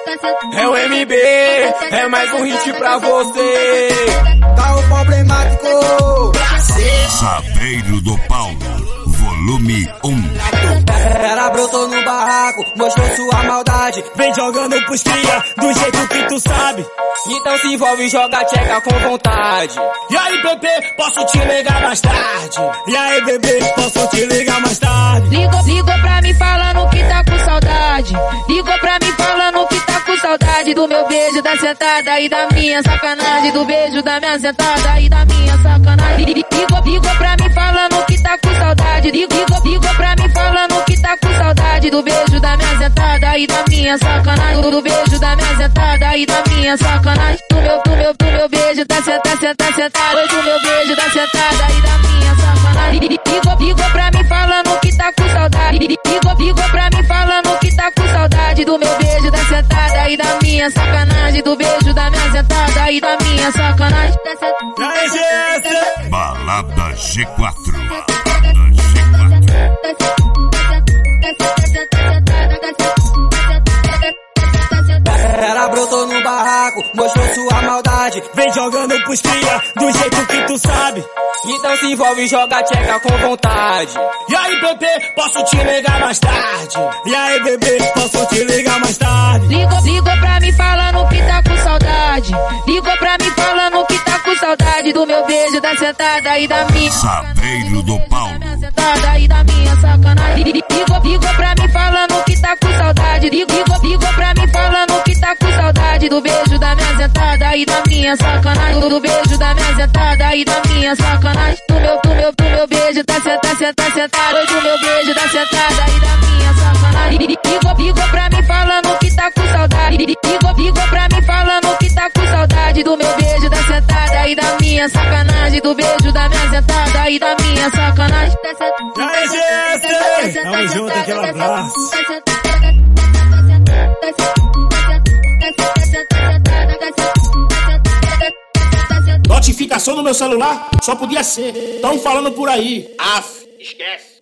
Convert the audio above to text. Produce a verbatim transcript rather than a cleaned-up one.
É o M B, é mais um hit pra você. Tá o problemático. Saveiro do Paulo, volume um. Ela brotou no barraco, mostrou sua maldade. Vem jogando pros cria, do jeito que tu sabe. Então se envolve e joga tcheca com vontade. E aí, bebê, posso te ligar mais tarde? E aí, bebê, posso te ligar mais tarde? Ligou, ligou pra mim falando que tá com saudade. Ligou pra mim falando que tá com saudade do meu beijo, da sentada e da minha sacanagem. Do beijo, da minha sentada e da minha sacanagem. Ligou, ligou pra mim falando que tá com saudade. Ligou, ligou pra mim falando que tá com saudade do beijo, da minha sentada e da minha sacanagem. Do beijo, da minha sentada e da minha sacanagem. Do meu, do meu, do meu beijo, da sentada, sentada, sentada. Do meu beijo, da sentada e da minha sacanagem. Ligou, ligou pra mim falando que tá com saudade. Ligou, ligou pra mim falando que tá com saudade do meu beijo, da sentada e da minha sacanagem. Do beijo, da minha sentada e da minha sacanagem. E aí, G S? Balada G quatro. Balada G quatro. Ela brotou no barraco, mostrou sua maldade. Vem jogando pros cria, do jeito que tu sabe. Então se envolve e joga tcheca com vontade. E aí, bebê, posso te ligar mais tarde? E aí, bebê, posso te ligar mais tarde? Ligou, ligou pra mim falando que tá com saudade. Ligou pra mim falando que tá com saudade do meu beijo, da sentada e da minha Saveiro do Paulo. sentada e da minha sacanagem. Ligou, ligou pra mim falando que tá com saudade. Ligou, ligou pra mim falando que tá com saudade do beijo, da minha sentada e da minha sacanagem. Do beijo, da minha sentada e da minha sacanagem. Do meu, do meu, do meu beijo, da sentada, sentada, sentada. Do meu beijo, da sentada e da minha sacanagem. Ligou, ligou pra mim falando que tá com saudade. Ligou, ligou pra mim falando que tá com saudade do meu beijo, da sentada e da minha sacanagem. Do beijo, da minha sentada e da minha sacanagem. E aí, G S? Tamo junto, aquele abraço. Notificação no meu celular? Só podia ser. Tão falando por aí. Af, esquece.